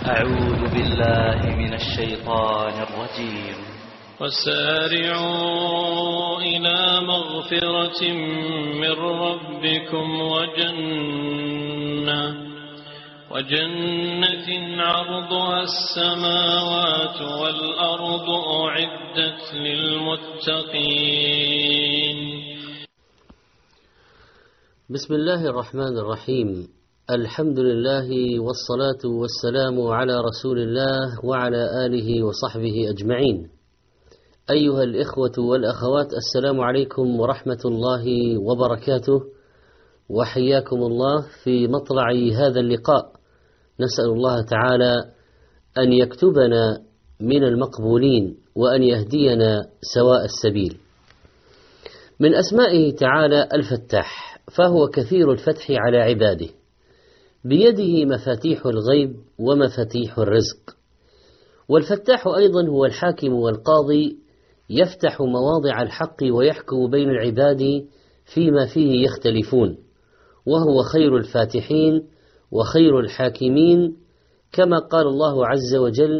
أعوذ بالله من الشيطان الرجيم. وسارعوا إلى مغفرة من ربكم وجنة عرضها السماوات والأرض أعدت للمتقين. بسم الله الرحمن الرحيم. الحمد لله والصلاة والسلام على رسول الله وعلى آله وصحبه أجمعين. أيها الإخوة والأخوات، السلام عليكم ورحمة الله وبركاته، وحياكم الله في مطلع هذا اللقاء. نسأل الله تعالى أن يكتبنا من المقبولين وأن يهدينا سواء السبيل. من أسمائه تعالى الفتاح، فهو كثير الفتح على عباده، بيده مفاتيح الغيب ومفاتيح الرزق. والفتاح أيضا هو الحاكم والقاضي، يفتح مواضع الحق ويحكم بين العباد فيما فيه يختلفون، وهو خير الفاتحين وخير الحاكمين، كما قال الله عز وجل: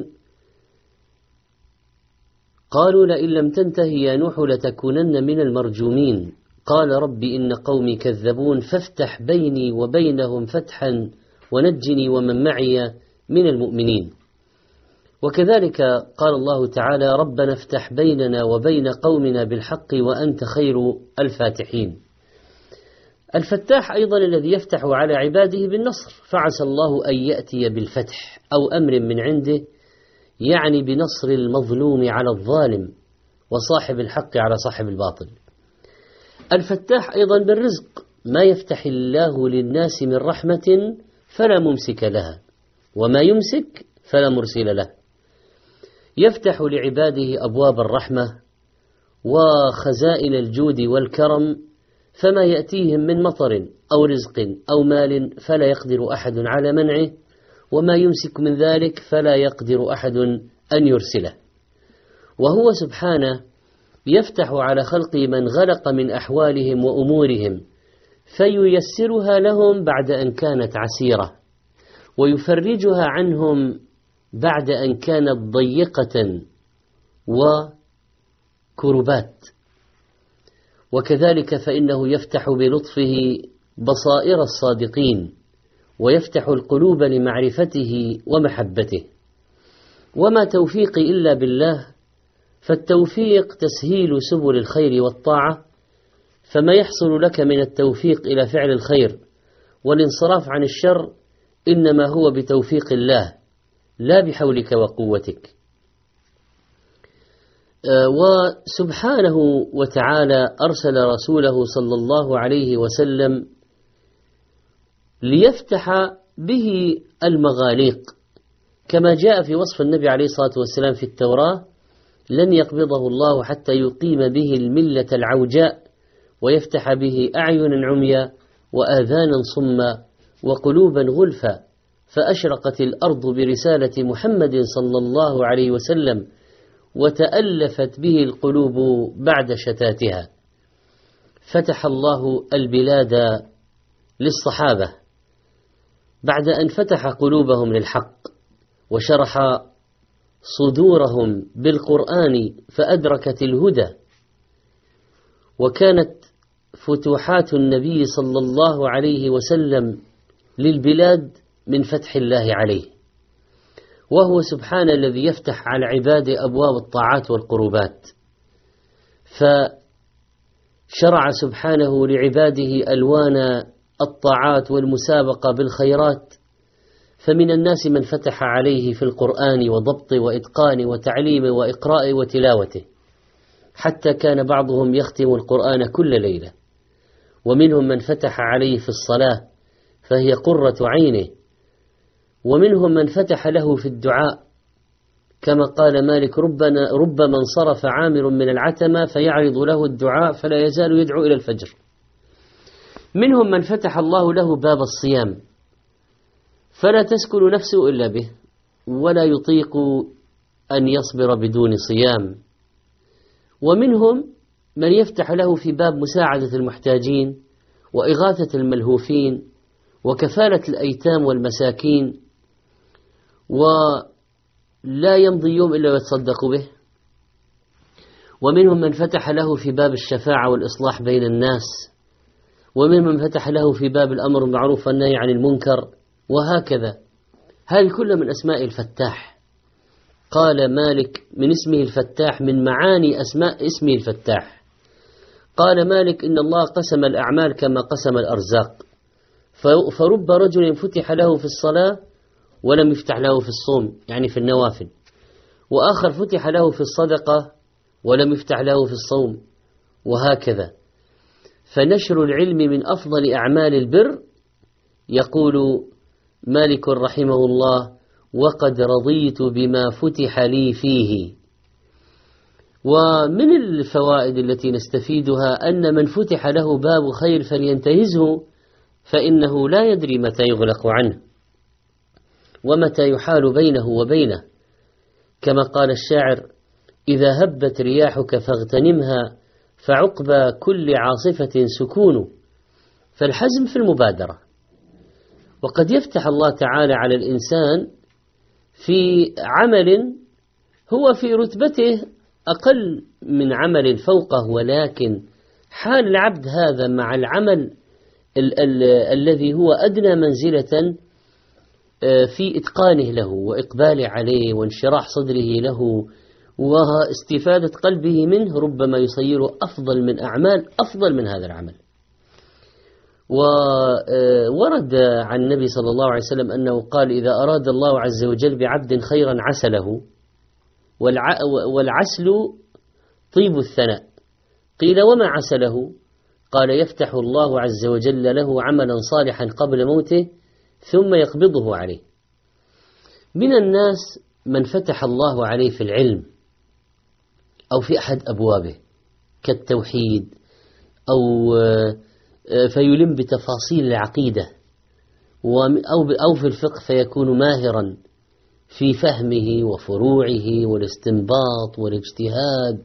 قالوا لئن لم تنته يا نوح لتكونن من المرجومين، قال رب إن قومي كذبون فافتح بيني وبينهم فتحا ونجني ومن معي من المؤمنين. وكذلك قال الله تعالى: ربنا افتح بيننا وبين قومنا بالحق وأنت خير الفاتحين. الفتاح أيضا الذي يفتح على عباده بالنصر، فعسى الله أن يأتي بالفتح أو أمر من عنده، يعني بنصر المظلوم على الظالم وصاحب الحق على صاحب الباطل. الفتاح أيضا بالرزق، ما يفتح الله للناس من رحمة فلا ممسك لها وما يمسك فلا مرسل له. يفتح لعباده أبواب الرحمة وخزائن الجود والكرم، فما يأتيهم من مطر أو رزق أو مال فلا يقدر أحد على منعه، وما يمسك من ذلك فلا يقدر أحد أن يرسله. وهو سبحانه يفتح على خلق من غلق من أحوالهم وأمورهم، فييسرها لهم بعد أن كانت عسيرة، ويفرجها عنهم بعد أن كانت ضيقة وكربات. وكذلك فإنه يفتح بلطفه بصائر الصادقين، ويفتح القلوب لمعرفته ومحبته. وما توفيقي إلا بالله، فالتوفيق تسهيل سبل الخير والطاعة، فما يحصل لك من التوفيق إلى فعل الخير والانصراف عن الشر إنما هو بتوفيق الله لا بحولك وقوتك. وسبحانه وتعالى أرسل رسوله صلى الله عليه وسلم ليفتح به المغاليق، كما جاء في وصف النبي عليه الصلاة والسلام في التوراة: لن يقبضه الله حتى يقيم به الملة العوجاء ويفتح به أعين عميا وآذانا صما وقلوبا غلفا، فأشرقت الأرض برسالة محمد صلى الله عليه وسلم، وتألفت به القلوب بعد شتاتها. فتح الله البلاد للصحابة بعد أن فتح قلوبهم للحق وشرح صدورهم بالقرآن فأدركت الهدى. وكانت فتوحات النبي صلى الله عليه وسلم للبلاد من فتح الله عليه، وهو سبحانه الذي يفتح على عباده أبواب الطاعات والقربات. فشرع سبحانه لعباده ألوان الطاعات والمسابقة بالخيرات، فمن الناس من فتح عليه في القرآن وضبط وإتقان وتعليم وإقراء وتلاوته، حتى كان بعضهم يختم القرآن كل ليلة. ومنهم من فتح عليه في الصلاة فهي قرة عينه، ومنهم من فتح له في الدعاء، كما قال مالك: ربما انصرف عامر من العتمة فيعرض له الدعاء فلا يزال يدعو إلى الفجر. منهم من فتح الله له باب الصيام فلا تسكن نفسه إلا به، ولا يطيق أن يصبر بدون صيام. ومنهم من يفتح له في باب مساعدة المحتاجين وإغاثة الملهوفين وكفالة الأيتام والمساكين. ولا يمضي يوم إلا ويتصدق به. ومنهم من فتح له في باب الشفاعة والإصلاح بين الناس، ومنهم من فتح له في باب الأمر بالمعروف والنهي عن المنكر، وهكذا. هذه كلها من أسماء الفتاح. قال مالك من اسمه الفتاح، من معاني أسماء اسمه الفتاح. قال مالك إن الله قسم الأعمال كما قسم الأرزاق، فرب رجل فتح له في الصلاة ولم يفتح له في الصوم، يعني في النوافل، وآخر فتح له في الصدقة ولم يفتح له في الصوم، وهكذا. فنشر العلم من أفضل أعمال البر. يقول مالك رحمه الله: وقد رضيت بما فتح لي فيه. ومن الفوائد التي نستفيدها أن من فتح له باب خير فلينتهزه، فإنه لا يدري متى يغلق عنه ومتى يحال بينه وبينه. كما قال الشاعر: إذا هبت رياحك فاغتنمها، فعقبى كل عاصفة سكون. فالحزم في المبادرة. وقد يفتح الله تعالى على الإنسان في عمل هو في رتبته أقل من عمل فوقه، ولكن حال العبد هذا مع العمل الذي هو أدنى منزلة في إتقانه له وإقباله عليه وانشراح صدره له واستفادة قلبه منه، ربما يصيره أفضل من أعمال أفضل من هذا العمل. وورد عن النبي صلى الله عليه وسلم أنه قال: إذا أراد الله عز وجل بعبد خيرا عسله، والعسل طيب الثناء. قيل: وما عسله؟ قال: يفتح الله عز وجل له عملا صالحا قبل موته ثم يقبضه عليه. من الناس من فتح الله عليه في العلم أو في أحد أبوابه كالتوحيد، أو فيلم بتفاصيل العقيدة، أو في الفقه فيكون ماهرا في فهمه وفروعه والاستنباط والاجتهاد.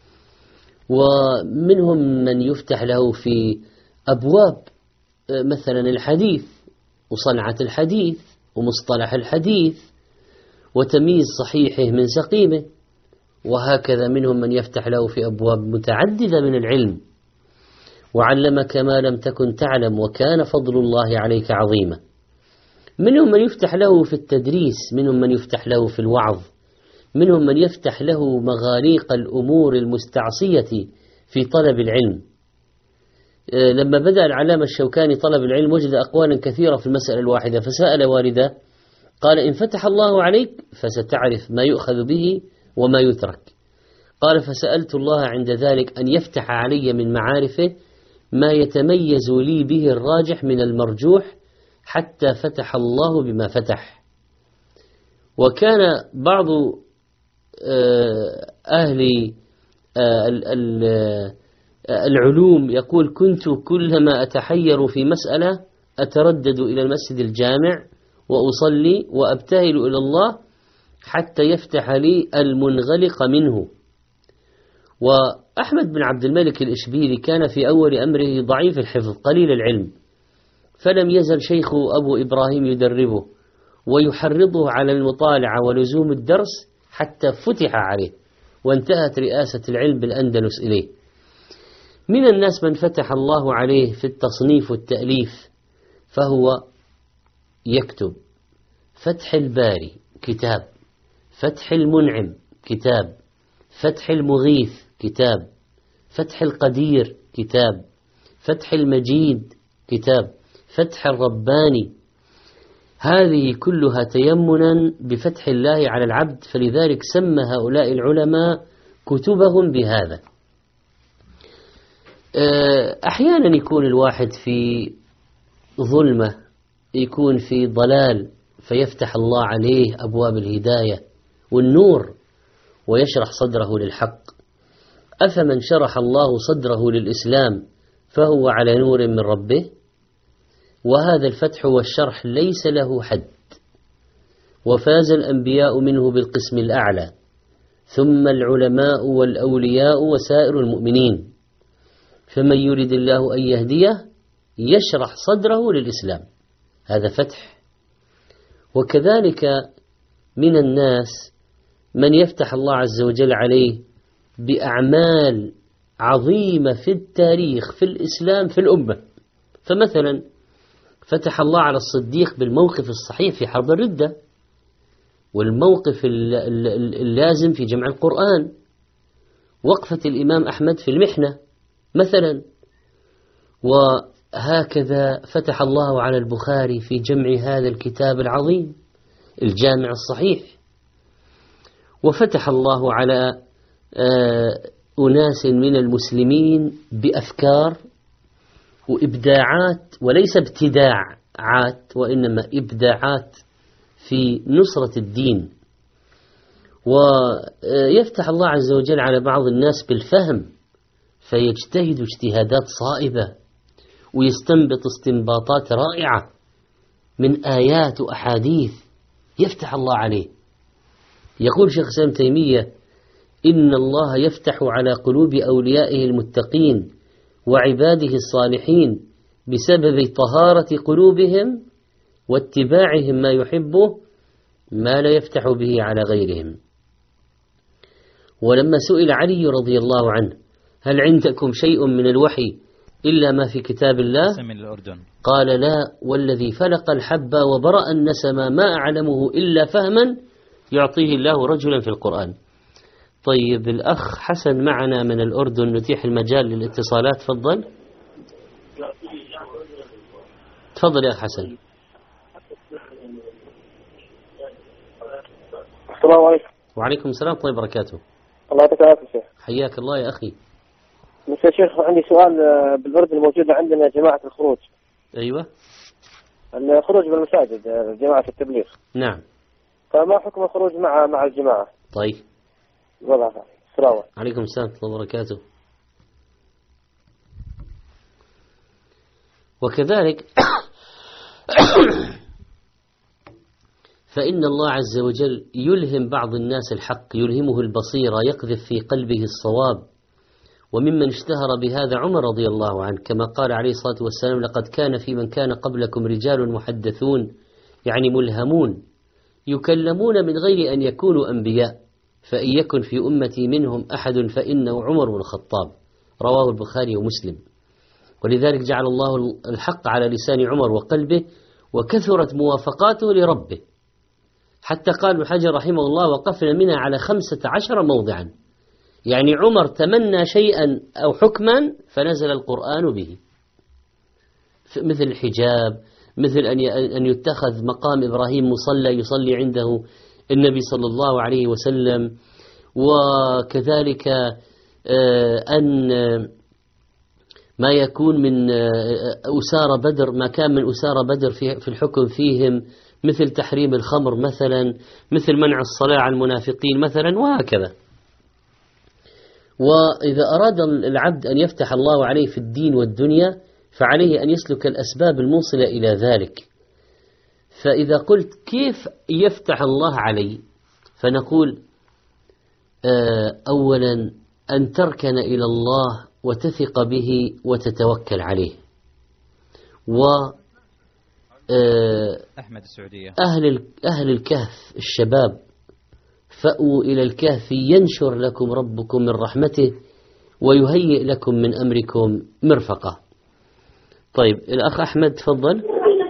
ومنهم من يفتح له في أبواب مثلا الحديث وصنعة الحديث ومصطلح الحديث وتمييز صحيحه من سقيمه، وهكذا. منهم من يفتح له في أبواب متعددة من العلم: وعلمك ما لم تكن تعلم وكان فضل الله عليك عظيما. منهم من يفتح له في التدريس، منهم من يفتح له في الوعظ، منهم من يفتح له مغاليق الأمور المستعصية في طلب العلم. لما بدأ العلامة الشوكاني طلب العلم وجد أقوالا كثيرة في المسألة الواحدة، فسأل والده قال: إن فتح الله عليك فستعرف ما يؤخذ به وما يترك. قال: فسألت الله عند ذلك أن يفتح علي من معارفه ما يتميز لي به الراجح من المرجوح، حتى فتح الله بما فتح. وكان بعض أهل العلوم يقول: كنت كلما أتحير في مسألة أتردد إلى المسجد الجامع وأصلي وأبتهل إلى الله حتى يفتح لي المنغلق منه. وأحمد بن عبد الملك الإشبيلي كان في أول أمره ضعيف الحفظ قليل العلم، فلم يزل شيخ أبو إبراهيم يدربه ويحرضه على المطالعة ولزوم الدرس حتى فتح عليه، وانتهت رئاسة العلم بالأندلس إليه. من الناس من فتح الله عليه في التصنيف والتأليف، فهو يكتب: فتح الباري كتاب، فتح المنعم كتاب، فتح المغيث كتاب، فتح القدير كتاب، فتح المجيد كتاب، فتح الرباني. هذه كلها تيمنا بفتح الله على العبد، فلذلك سمى هؤلاء العلماء كتبهم بهذا. أحيانا يكون الواحد في ظلمة، يكون في ضلال، فيفتح الله عليه أبواب الهداية والنور ويشرح صدره للحق. أفمن شرح الله صدره للإسلام فهو على نور من ربه. وهذا الفتح والشرح ليس له حد، وفاز الأنبياء منه بالقسم الأعلى، ثم العلماء والأولياء وسائر المؤمنين. فمن يريد الله أن يهديه يشرح صدره للإسلام، هذا فتح. وكذلك من الناس من يفتح الله عز وجل عليه بأعمال عظيمة في التاريخ في الإسلام في الأمة. فمثلا فتح الله على الصديق بالموقف الصحيح في حرب الردة، والموقف اللازم في جمع القرآن، وقفة الإمام أحمد في المحنة مثلا. وهكذا فتح الله على البخاري في جمع هذا الكتاب العظيم الجامع الصحيح. وفتح الله على أناس من المسلمين بأفكار وإبداعات، وليس ابتداعات وإنما إبداعات في نصرة الدين. ويفتح الله عز وجل على بعض الناس بالفهم فيجتهد اجتهادات صائبة ويستنبط استنباطات رائعة من آيات وأحاديث، يفتح الله عليه. يقول شيخ الإسلام تيمية: إن الله يفتح على قلوب أوليائه المتقين وعباده الصالحين بسبب طهارة قلوبهم واتباعهم ما يحبه ما لا يفتح به على غيرهم. ولما سئل علي رضي الله عنه: هل عندكم شيء من الوحي إلا ما في كتاب الله؟ من الأردن. قال: لا، والذي فلق الحب وبرأ النسم ما أعلمه إلا فهما يعطيه الله رجلا في القرآن. طيب، الأخ حسن معنا من الأردن، نتيح المجال للاتصالات. تفضل تفضل يا أخ حسن. السلام عليكم. وعليكم السلام ورحمة الله وبركاته. الله يعطيك العافية شيخ. حياك الله يا أخي. بس يا شيخ عندي سؤال. بالأردن موجودة عندنا جماعة الخروج. أيوة. الخروج بالمساجد، جماعة التبليغ. نعم. فما حكم الخروج مع الجماعة؟ طيب. والله. السلام عليكم. عليكم السلام ورحمة الله وبركاته. وكذلك فإن الله عز وجل يلهم بعض الناس الحق، يلهمه البصيرة، يقذف في قلبه الصواب. وممن اشتهر بهذا عمر رضي الله عنه، كما قال عليه الصلاة والسلام: لقد كان في من كان قبلكم رجال محدثون، يعني ملهمون، يكلمون من غير أن يكونوا أنبياء، فإن يكن في أمتي منهم أحد فإنه عمر بن الخطاب. رواه البخاري ومسلم. ولذلك جعل الله الحق على لسان عمر وقلبه، وكثرت موافقاته لربه، حتى قال ابن حجر رحمه الله: وقفنا منها على 15 موضعا. يعني عمر تمنى شيئا أو حكما فنزل القرآن به، مثل الحجاب، مثل أن يتخذ مقام إبراهيم مصلى يصلي عنده النبي صلى الله عليه وسلم. وكذلك أن ما يكون من أسارى بدر، ما كان من أسارى بدر في الحكم فيهم، مثل تحريم الخمر مثلا، مثل منع الصلاة على المنافقين مثلا، وهكذا. وإذا أراد العبد أن يفتح الله عليه في الدين والدنيا فعليه أن يسلك الأسباب الموصلة إلى ذلك. فإذا قلت كيف يفتح الله علي، فنقول أولا أن تركن إلى الله وتثق به وتتوكل عليه. أحمد السعودية. أهل الكهف الشباب: فأووا إلى الكهف ينشر لكم ربكم من رحمته ويهيئ لكم من أمركم مرفقة. طيب، الأخ أحمد تفضل.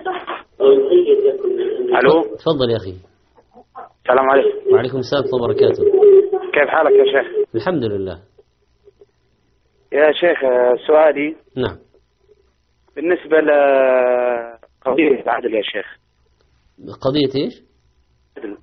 ألو. تفضل يا أخي. السلام عليكم. وعليكم السلام ورحمة الله وبركاته. كيف حالك يا شيخ؟ الحمد لله. يا شيخ سؤالي. نعم. بالنسبة لقضية العدل يا شيخ. قضية إيش؟ عدل.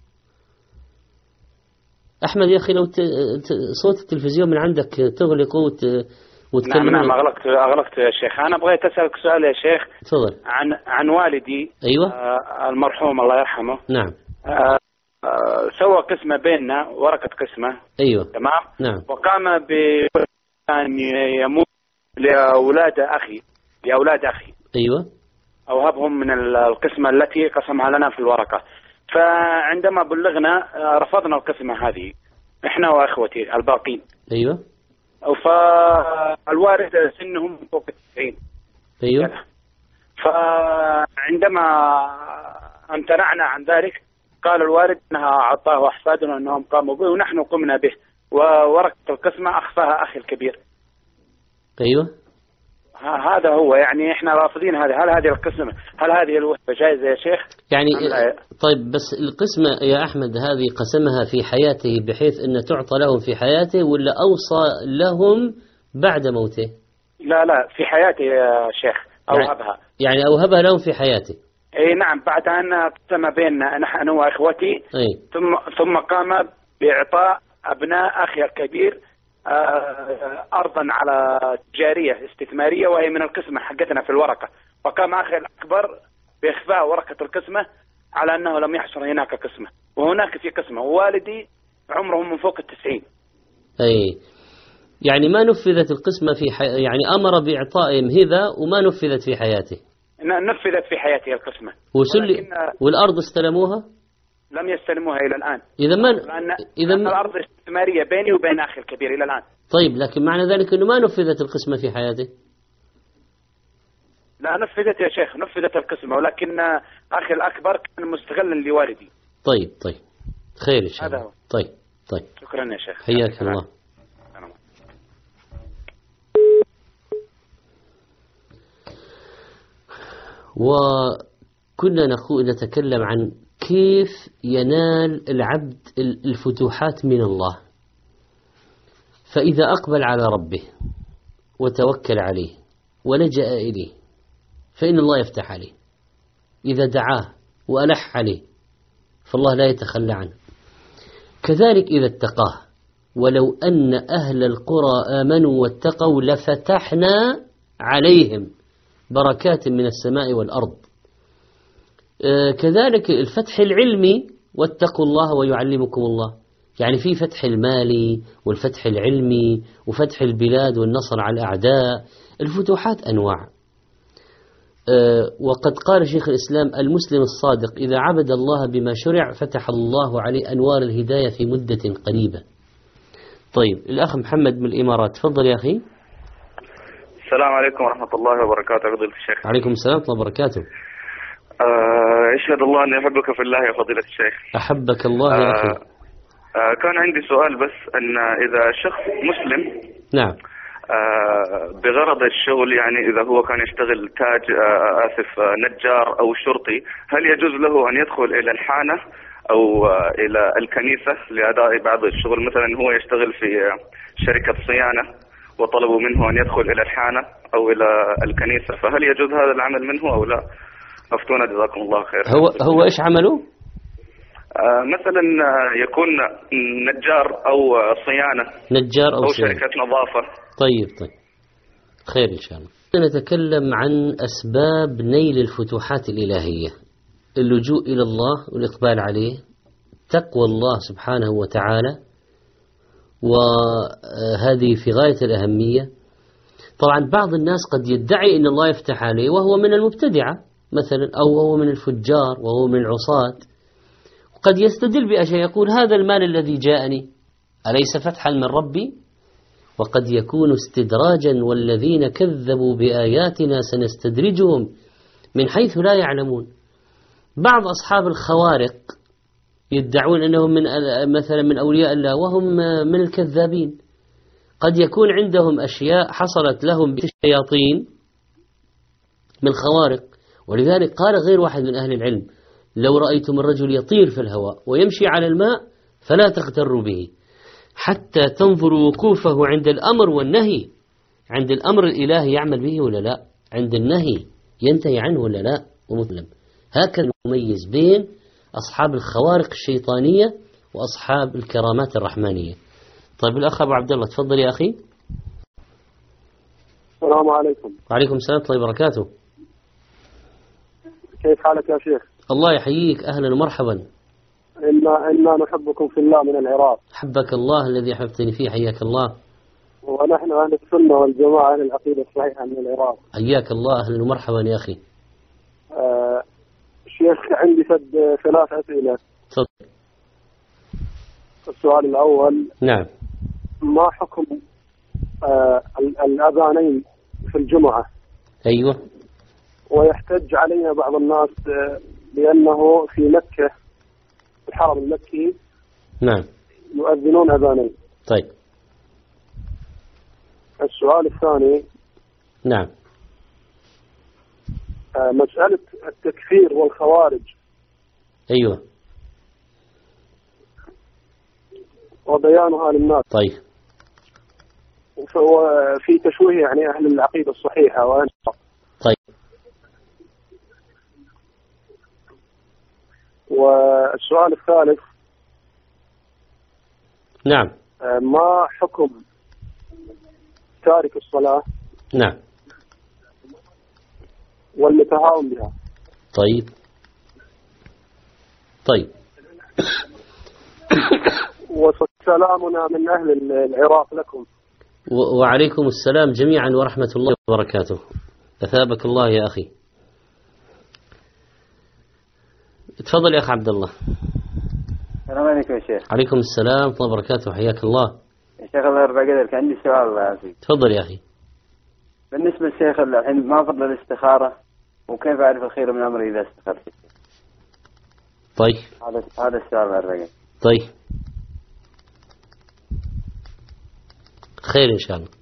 أحمد يا أخي، لو صوت التلفزيون من عندك تغلقه وتكلم. نعم أغلقت يا شيخ. أنا بغيت أسألك سؤال يا شيخ. تفضل. عن والدي. أيوة. المرحوم الله يرحمه. نعم. سوى قسمة بيننا، ورقة قسمة. أيوة. تمام. نعم. وقام بأن يموت لأولاد أخي. أيوة. أوهبهم من القسمة التي قسمها لنا في الورقة. فعندما بلغنا رفضنا القسمة هذه إحنا وأخوتي الباقين. أيوة. فالوارث سنهم فوق 90. أيوة. فعندما امتنعنا عن ذلك قال الوالد أنها أعطاه أحفادنا أنهم قاموا به ونحن قمنا به، وورقة القسمة أخفاها أخي الكبير. أيوة، هذا هو يعني إحنا رافضين هذا. هل هذه القسمة، هل هذه الوهبة جائزة يا شيخ؟ يعني طيب، بس القسمة يا أحمد هذه قسمها في حياته بحيث أن تعطى لهم في حياته، ولا أوصى لهم بعد موته؟ لا في حياته يا شيخ، أوهبها. يعني أوهبها لهم في حياته. اي نعم، بعد ان قسم بيننا نحن واخوتي، ثم قام باعطاء ابناء اخي الكبير ارضا على تجاريه استثماريه وهي من القسمه حقتنا في الورقه، وقام اخي الاكبر باخفاء ورقه القسمه على انه لم يحصل هناك قسمه، وهناك في قسمه، ووالدي عمرهم من فوق 90. اي يعني ما نفذت القسمه في يعني امر باعطائهم هذا وما نفذت في حياته. نفذت في حياته القسمة. والأرض استلموها؟ لم يستلموها إلى الآن. إذا الأرض استثمارية بيني وبين أخي الكبير إلى الآن. طيب، لكن معنى ذلك أنه ما نفذت القسمة في حياته؟ لا نفذت يا شيخ، نفذت القسمة، ولكن أخي الأكبر كان مستغلا لوالدي. طيب خير إن شاء الله. هذا هو. طيب شكرا يا شيخ، حياك الله. وكنا نتكلم عن كيف ينال العبد الفتوحات من الله. فإذا أقبل على ربه وتوكل عليه ولجأ إليه فإن الله يفتح عليه. إذا دعاه وألح عليه فالله لا يتخلى عنه. كذلك إذا اتقاه، ولو أن أهل القرى آمنوا واتقوا لفتحنا عليهم بركات من السماء والأرض. كذلك الفتح العلمي، واتقوا الله ويعلمكم الله، يعني في فتح المالي والفتح العلمي وفتح البلاد والنصر على الأعداء. الفتوحات أنواع. وقد قال شيخ الإسلام: المسلم الصادق إذا عبد الله بما شرع فتح الله عليه أنوار الهداية في مدة قريبة. طيب، الأخ محمد من الإمارات، تفضل يا أخي. السلام عليكم ورحمة الله وبركاته. فضيلة الشيخ. عليكم السلام ورحمة الله وبركاته. أشهد الله أني أحبك في الله يا فضيلة الشيخ. أحبك الله يا أخي. كان عندي سؤال، بس أن إذا شخص مسلم نعم بغرض الشغل، يعني إذا هو كان يشتغل نجار أو شرطي، هل يجوز له أن يدخل إلى الحانة أو إلى الكنيسة لأداء بعض الشغل؟ مثلا هو يشتغل في شركة صيانة وطلبوا منه أن يدخل إلى الحانة أو إلى الكنيسة، فهل يجوز هذا العمل منه أو لا؟ أفتونا جزاكم الله خير. هو إيش عمله؟ مثلا يكون نجار أو صيانة، نجار أو شركة نظافة. طيب خير إن شاء الله. نتكلم عن أسباب نيل الفتوحات الإلهية: اللجوء إلى الله والإقبال عليه، تقوى الله سبحانه وتعالى، وهذه في غاية الأهمية. طبعا بعض الناس قد يدعي أن الله يفتح عليه وهو من المبتدعة مثلا، أو هو من الفجار وهو من العصاة، قد يستدل بأشياء، يقول هذا المال الذي جاءني أليس فتحا من ربي؟ وقد يكون استدراجا، والذين كذبوا بآياتنا سنستدرجهم من حيث لا يعلمون. بعض أصحاب الخوارق يدعون أنهم مثلا من أولياء الله وهم من الكذابين. قد يكون عندهم أشياء حصلت لهم بالشياطين من خوارق. ولذلك قال غير واحد من أهل العلم: لو رأيتم الرجل يطير في الهواء ويمشي على الماء فلا تغتروا به حتى تنظروا وقوفه عند الأمر والنهي. عند الأمر الإلهي يعمل به ولا لا؟ عند النهي ينتهي عنه ولا لا؟ ومسلم. هكذا نميز بين أصحاب الخوارق الشيطانية وأصحاب الكرامات الرحمانية. طيب، الأخ أبو عبد الله، تفضل يا أخي. السلام عليكم. وعليكم السلام ورحمة الله وبركاته. كيف حالك يا شيخ؟ الله يحييك، أهلا ومرحبا. إنا نحبكم في الله من العراق. حبك الله الذي أحببتني فيه، حياك الله. ونحن أهل السنة والجماعة، أهل العقيدة الصحيحة من العراق. حياك الله، أهلا ومرحبا يا أخي. شيخ، عندي 3 أسئلة. تفضل. السؤال الأول: نعم، ما حكم الأذانين في الجمعة؟ أيوة. ويحتج علينا بعض الناس بأنه في مكة الحرم المكي نعم يؤذنون أذانين. طيب. السؤال الثاني. نعم. مسألة التكفير والخوارج. أيوة. وبيانها للناس. طيب. وفي تشويه يعني أهل العقيدة الصحيحة طيب. والسؤال الثالث. نعم. ما حكم تارك الصلاة؟ نعم. والمتهاون بها. طيب. طيب. وسلامنا من أهل العراق لكم. وعليكم السلام جميعا ورحمة الله وبركاته. أثابك الله يا أخي. تفضل يا أخي عبد الله. السلام عليكم يا شيخ. عليكم السلام ورحمة الله وبركاته. حياك الله يا شيخ. الله يرفع قدرك. عندي سؤال يا أخي. تفضل يا أخي. بالنسبة للشيخ الحين ما فضل الاستخارة وكيف أعرف الخير من أمري إذا استخرت؟ طيب. هذا السؤال الله يرفع قدرك. طيب خير إن شاء الله.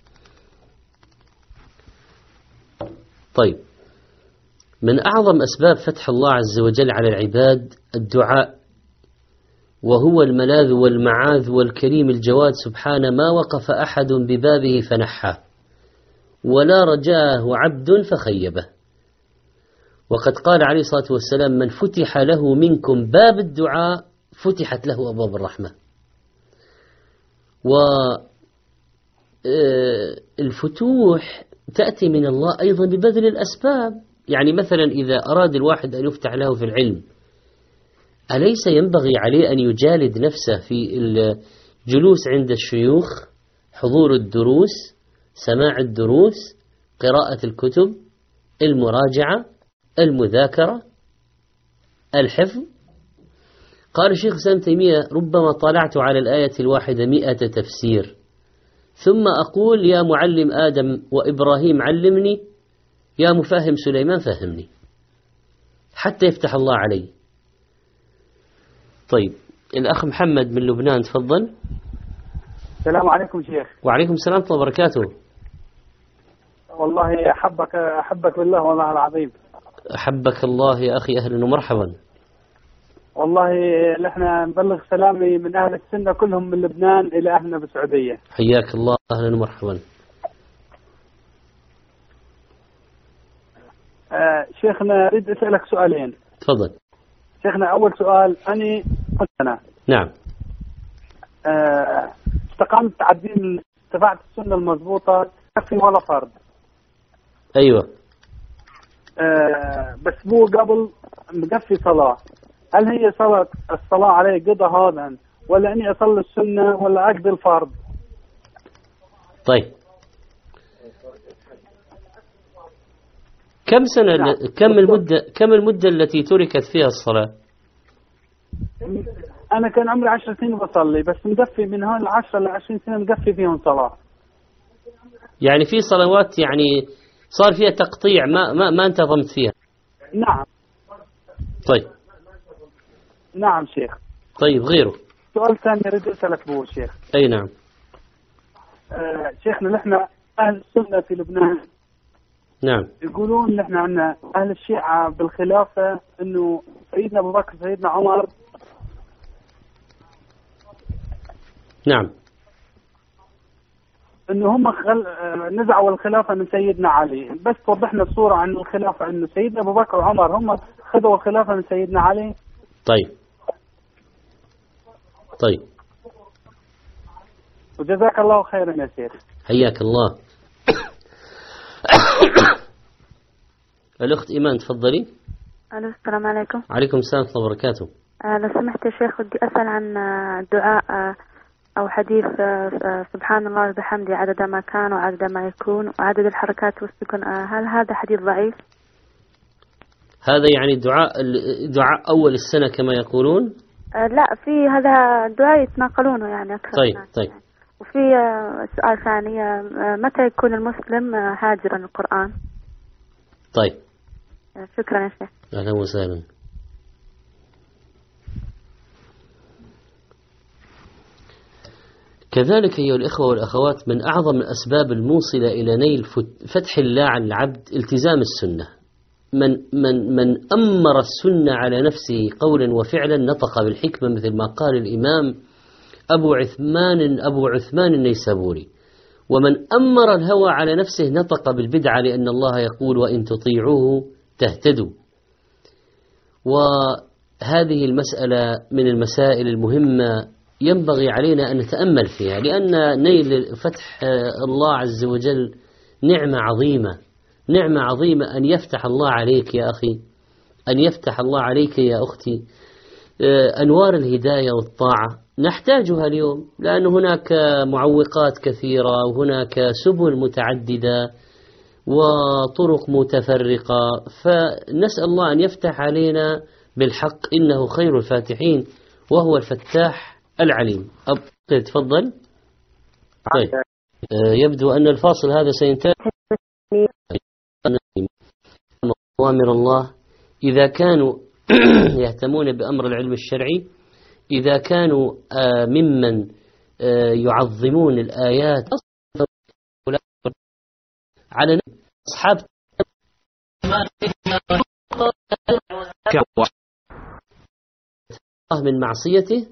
طيب. من أعظم أسباب فتح الله عز وجل على العباد الدعاء، وهو الملاذ والمعاذ، والكريم الجواد سبحانه ما وقف أحد ببابه فنحى، ولا رجاه عبد فخيبه. وقد قال عليه الصلاة والسلام: من فتح له منكم باب الدعاء فتحت له أبواب الرحمة. والفتوح تأتي من الله أيضا ببذل الأسباب. يعني مثلا إذا أراد الواحد أن يفتح له في العلم، أليس ينبغي عليه أن يجالد نفسه في الجلوس عند الشيوخ، حضور الدروس، سماع الدروس، قراءة الكتب، المراجعة، المذاكرة، الحفظ؟ قال الشيخ الإسلام تيمية: ربما طلعت على الآية الواحدة 100 تفسير، ثم أقول: يا معلم آدم وإبراهيم علمني، يا مفهم سليمان فهمني، حتى يفتح الله علي. طيب الأخ محمد من لبنان تفضل. السلام عليكم شيخ. وعليكم السلام ورحمة الله وبركاته. والله أحبك بالله والله العظيم. أحبك الله يا أخي. أهلا ومرحبا. والله نحن نبلغ سلامي من أهل السنة كلهم من لبنان إلى أهلنا بالسعودية. حياك الله. أهلا ومرحبا. شيخنا أريد أسألك سؤالين. تفضل. شيخنا أول سؤال، أنا نعم استقامت على الدين، اتبعت السنة المضبوطة، كفي ولا فرض. أيوة. بس مو قبل مكفي صلاة، هل هي الصلاة علي قضى هذا، ولا أني أصلي السنة، ولا أقضي الفرض؟ طيب كم سنة؟ نعم. كم المدة التي تركت فيها الصلاة؟ أنا كان عمري 10 سنين بصلي، بس مقفي من هون 10 ل 20 سنة مقفي فيهم صلاة. يعني في صلوات يعني صار فيها تقطيع ما انتظمت فيها. نعم. طيب. نعم شيخ. طيب غيره. سؤال ثاني أريد أسألك بو شيخ. أي نعم. شيخنا نحن أهل السنة في لبنان. نعم. يقولون نحن عندنا أهل الشيعة بالخلافة إنه سيدنا أبو بكر سيدنا عمر. نعم. إنه هم نزعوا الخلافة من سيدنا علي، بس توضحنا الصورة عن الخلافة إنه سيدنا أبو بكر وعمر هم خذوا الخلافة من سيدنا علي. طيب. طيب. وجزاك الله خيرا يا شيخ. حياك الله. الأخت إيمان تفضلي. ألو السلام عليكم. عليكم السلام ورحمة الله وبركاته. لو سمحت يا شيخ بدي أسأل عن دعاء أو حديث سبحان الله وبحمده عدد ما كان وعدد ما يكون وعدد الحركات والسكن، هل هذا حديث ضعيف؟ هذا يعني دعاء أول السنة كما يقولون؟ لا، في هذا دعاء يتناقلونه يعني أكثر. طيب. وفي سؤال ثاني، متى يكون المسلم هاجرا القرآن؟ طيب. شكرا يا شيخ. أهلا وسهلا. كذلك أيها الإخوة والأخوات، من أعظم الأسباب الموصلة إلى نيل فتح الله على العبد التزام السنة. من أمر السنة على نفسه قولا وفعلا نطق بالحكمة، مثل ما قال الإمام أبو عثمان النيسابوري. ومن أمر الهوى على نفسه نطق بالبدعة، لأن الله يقول وإن تطيعوه تهتدوا. وهذه المسألة من المسائل المهمة ينبغي علينا أن نتأمل فيها، لأن نيل فتح الله عز وجل نعمة عظيمة، نعمة عظيمة أن يفتح الله عليك يا أخي، أن يفتح الله عليك يا أختي أنوار الهداية والطاعة نحتاجها اليوم، لأن هناك معوقات كثيرة وهناك سبل متعددة وطرق متفرقة، فنسأل الله أن يفتح علينا بالحق، إنه خير الفاتحين وهو الفتاح العليم. تفضل. طيب يبدو أن الفاصل هذا سينتهي. أوامر الله إذا كانوا يهتمون بأمر العلم الشرعي، إذا كانوا ممن يعظمون الآيات على أصحاب من معصيته،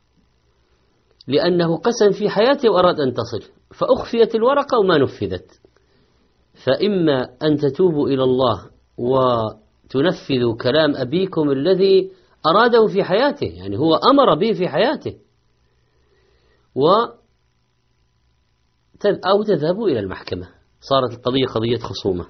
لأنه قسم في حياته وأراد أن تصل، فأخفيت الورقة وما نفذت. فإما أن تتوبوا إلى الله وتنفذوا كلام أبيكم الذي أراده في حياته، يعني هو أمر به في حياته، أو تذهبوا إلى المحكمة، صارت القضية قضية خصومة.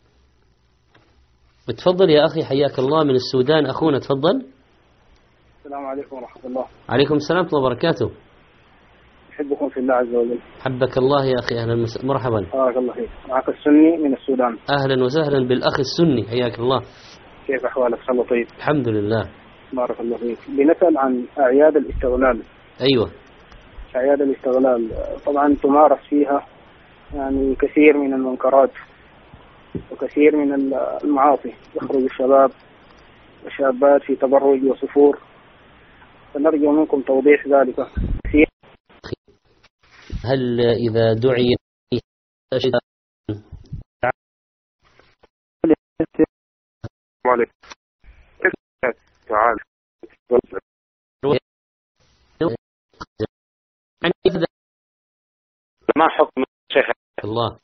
بتفضل يا أخي، حياك الله من السودان أخونا، تفضل. السلام عليكم ورحمة الله. عليكم السلام ورحمة الله وبركاته. أحبكم في الله عز وجل. حبك الله يا أخي، أهلا مرحبا. بارك الله فيك. معك السني من السودان. أهلا وسهلا بالأخ السني، حياك الله. كيف أحوالك؟ الله طيب. الحمد لله. بارك الله فيك. بنسأل عن أعياد الاستغلال. أيوة. أعياد الاستغلال طبعا تمارس فيها يعني كثير من المنكرات وكثير من المعاصي، يخرج الشباب والشابات في تبرج وسفور، فنرجو منكم توضيح ذلك كثير. هل إذا دعي ما حكم شيخ الله؟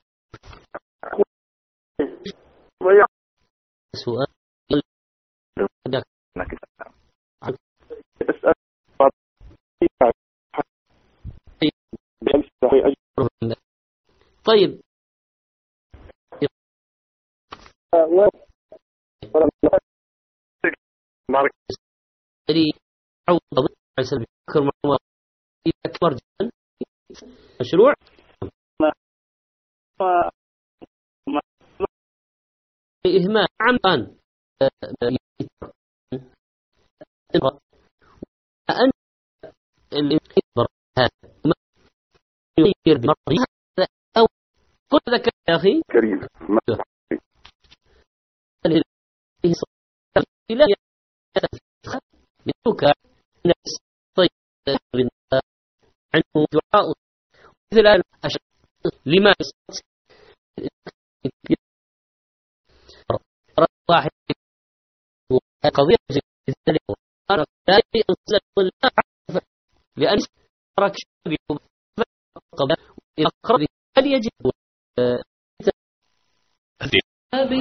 سؤال طيب أكبر جدا مشروع إهمال عمقان أن الإنكار هذا ما يغير بمرضي أو قل ذلك يا أخي كريم لا يتخذ نفس طيب عنه دعاء مثل الآن لما واحد قضية لأن ترك شبه قبل إلى قرب هل يجب